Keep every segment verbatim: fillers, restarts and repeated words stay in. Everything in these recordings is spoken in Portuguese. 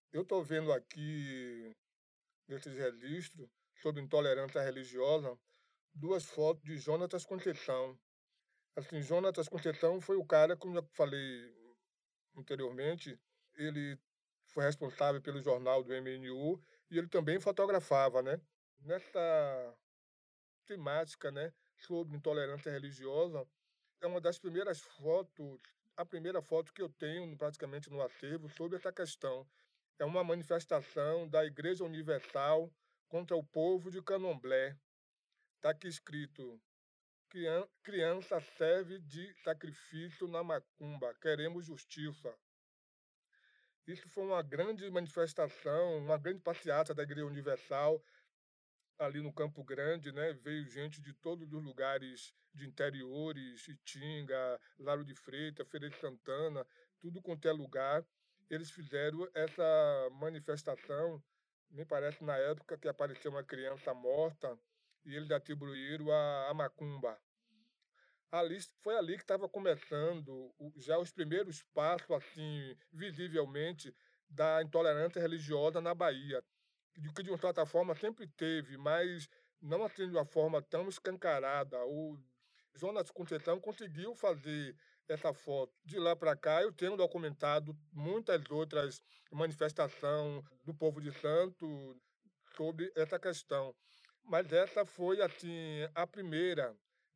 Eu estou vendo aqui, nesses registros, sobre intolerância religiosa, duas fotos de Jonatas Conceição. Assim, Jonatas Conceição foi o cara, como eu falei anteriormente, ele foi responsável pelo jornal do M N U e ele também fotografava, né. Nessa temática, né, sobre intolerância religiosa, é uma das primeiras fotos a primeira foto que eu tenho praticamente no acervo sobre essa questão. É uma manifestação da Igreja Universal contra o povo de Candomblé. Está aqui escrito: "Crian criança serve de sacrifício na macumba, queremos justiça". Isso foi uma grande manifestação, uma grande passeata da Igreja Universal, ali no Campo Grande, né, veio gente de todos os lugares de interiores, Itinga, Lauro de Freitas, Feira de Santana, tudo quanto é lugar. Eles fizeram essa manifestação, me parece na época que apareceu uma criança morta, e eles atribuíram a a macumba. Ali foi ali que estava começando o já os primeiros passos, assim, visivelmente, da intolerância religiosa na Bahia, de que de uma certa forma sempre teve, mas não assim de uma forma tão escancarada. O Jonas Conceição conseguiu fazer essa foto. De lá para cá eu tenho documentado muitas outras manifestação do povo de Santo sobre essa questão, mas essa foi, assim, a primeira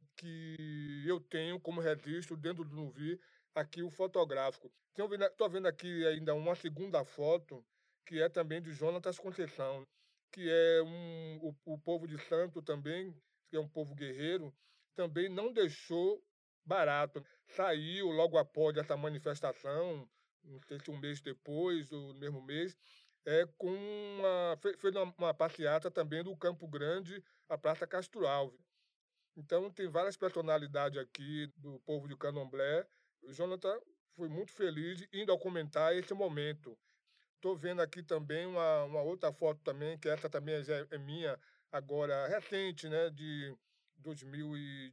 que eu tenho como registro dentro do Nuvi, aqui o fotográfico. Tenho vendo estou vendo aqui ainda uma segunda foto, que é também de Jonatas Conceição, que é um o o povo de Santo também, que é um povo guerreiro, também não deixou barato. Saiu logo após essa manifestação, não sei se um mês depois ou no mesmo mês, é com uma fe fez uma uma passeata também do Campo Grande à Praça Castro Alves. Então tem várias personalidades aqui do povo de Candomblé. O Jonathan foi muito feliz em documentar esse momento. Estou vendo aqui também uma uma outra foto também, que essa também já é é minha, agora recente, né, de dois mil e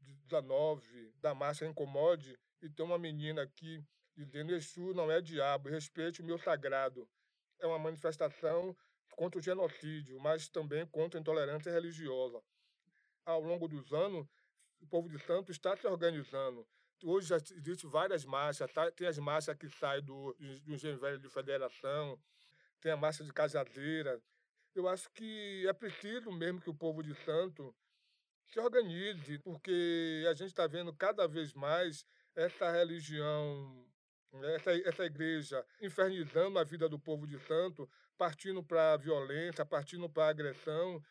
dezenove, da marcha Incomode, e tem uma menina aqui dizendo: "Exu não é diabo, respeite o meu sagrado". É uma manifestação contra o genocídio, mas também contra a intolerância religiosa. Ao longo dos anos, o povo de Santos está se organizando. Hoje já existe várias marchas, tá, tem as marchas que saem do do Engenho Velho de Federação, tem a marcha de Cajazeira. Eu acho que é preciso mesmo que o povo de Santos se organize, porque a gente está vendo cada vez mais essa religião, né, essa essa igreja infernizando a vida do povo de Santo, partindo pra violência, partindo pra agressão,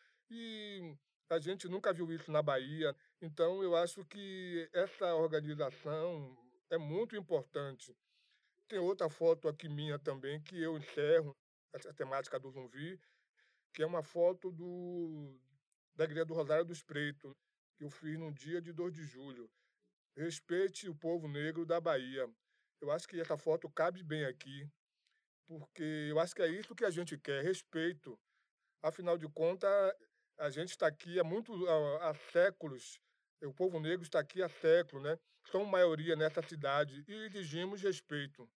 e a gente nunca viu isso na Bahia. Então eu acho que essa organização é muito importante. Tem outra foto aqui minha também que eu encerro essa temática do Zumbi, que é uma foto do da igreja do Rosário dos Pretos, que eu fiz no dia de dois de julho. "Respeite o povo negro da Bahia". Eu acho que essa foto cabe bem aqui, porque eu acho que é isso que a gente quer, respeito. Afinal de contas, a gente está aqui há muito há há séculos, o povo negro está aqui há séculos, né, são maioria nessa cidade e exigimos respeito.